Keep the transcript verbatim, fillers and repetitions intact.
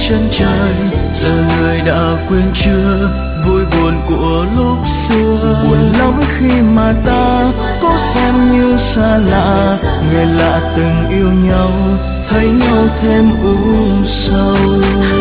chân trời, giờ người đã quên chưa vui buồn của lúc xưa. Buồn lắm khi mà ta có xem như xa lạ, người lạ từng yêu nhau thấy nhau thêm u sầu.